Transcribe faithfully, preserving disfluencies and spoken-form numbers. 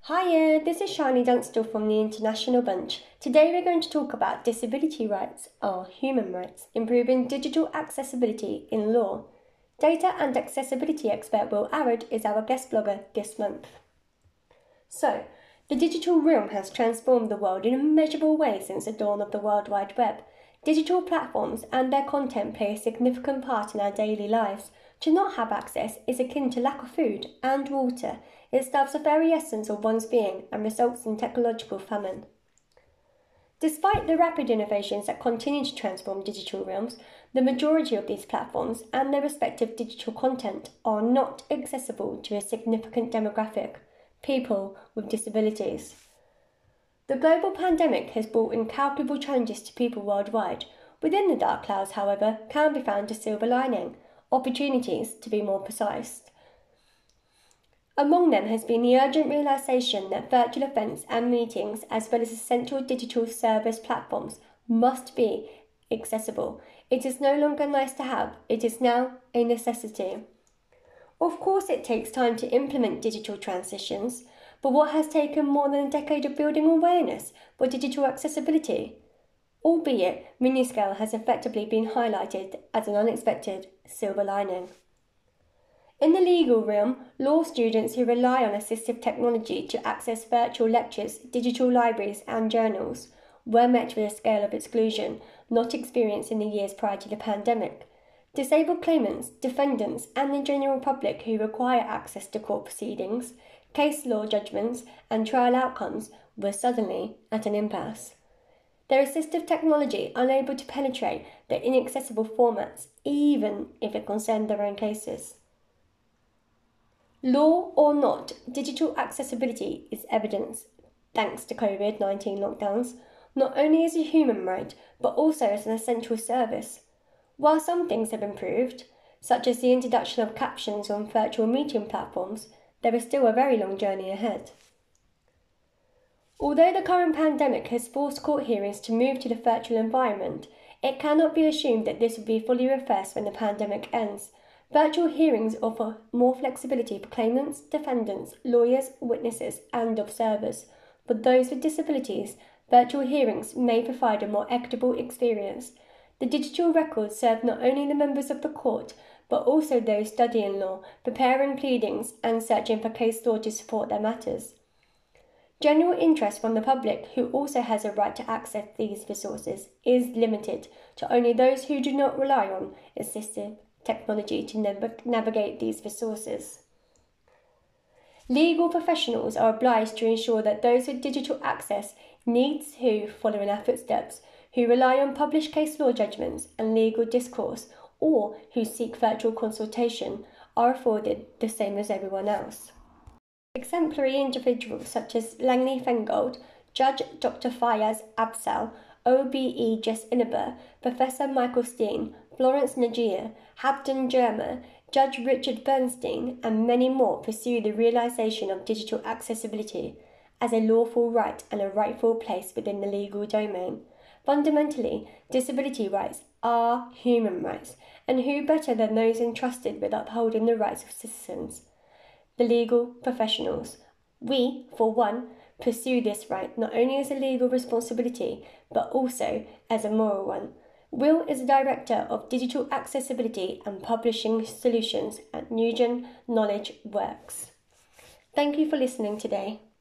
Hiya, this is Shani Dunstall from the International Bunch. Today we're going to talk about disability rights, or human rights, improving digital accessibility in law. Data and accessibility expert Will Arad is our guest blogger this month. So, the digital realm has transformed the world in a measurable way since the dawn of the World Wide Web. Digital platforms and their content play a significant part in our daily lives. To not have access is akin to lack of food and water. It starves the very essence of one's being and results in technological famine. Despite the rapid innovations that continue to transform digital realms, the majority of these platforms and their respective digital content are not accessible to a significant demographic, people with disabilities. The global pandemic has brought incalculable challenges to people worldwide. Within the dark clouds, however, can be found a silver lining, opportunities to be more precise. Among them has been the urgent realisation that virtual events and meetings, as well as essential digital service platforms, must be accessible. It is no longer nice to have, it is now a necessity. Of course, it takes time to implement digital transitions, but what has taken more than a decade of building awareness for digital accessibility? Albeit minuscale, has effectively been highlighted as an unexpected silver lining. In the legal realm, law students who rely on assistive technology to access virtual lectures, digital libraries and journals were met with a scale of exclusion not experienced in the years prior to the pandemic. Disabled claimants, defendants and the general public who require access to court proceedings, case law judgments and trial outcomes were suddenly at an impasse. Their assistive technology unable to penetrate the inaccessible formats, even if it concerned their own cases. Law or not, digital accessibility is evidence, thanks to COVID nineteen lockdowns, not only as a human right, but also as an essential service. While some things have improved, such as the introduction of captions on virtual meeting platforms, there is still a very long journey ahead. Although the current pandemic has forced court hearings to move to the virtual environment, it cannot be assumed that this will be fully reversed when the pandemic ends. Virtual hearings offer more flexibility for claimants, defendants, lawyers, witnesses and observers. For those with disabilities, virtual hearings may provide a more equitable experience. The digital records serve not only the members of the court, but also those studying law, preparing pleadings and searching for case law to support their matters. General interest from the public, who also has a right to access these resources, is limited to only those who do not rely on assistive technology to nav- navigate these resources. Legal professionals are obliged to ensure that those with digital access needs who follow in our footsteps, who rely on published case law judgments and legal discourse, or who seek virtual consultation, are afforded the same as everyone else. Exemplary individuals such as Langley Fengold, Judge Doctor Fayaz Absal, O B E Jess Inaber, Professor Michael Steen, Florence Najir, Habdan Jerma, Judge Richard Bernstein, and many more pursue the realisation of digital accessibility as a lawful right and a rightful place within the legal domain. Fundamentally, disability rights are human rights, and who better than those entrusted with upholding the rights of citizens? The legal professionals. We, for one, pursue this right not only as a legal responsibility, but also as a moral one. Will is the Director of Digital Accessibility and Publishing Solutions at Newgen Knowledge Works. Thank you for listening today.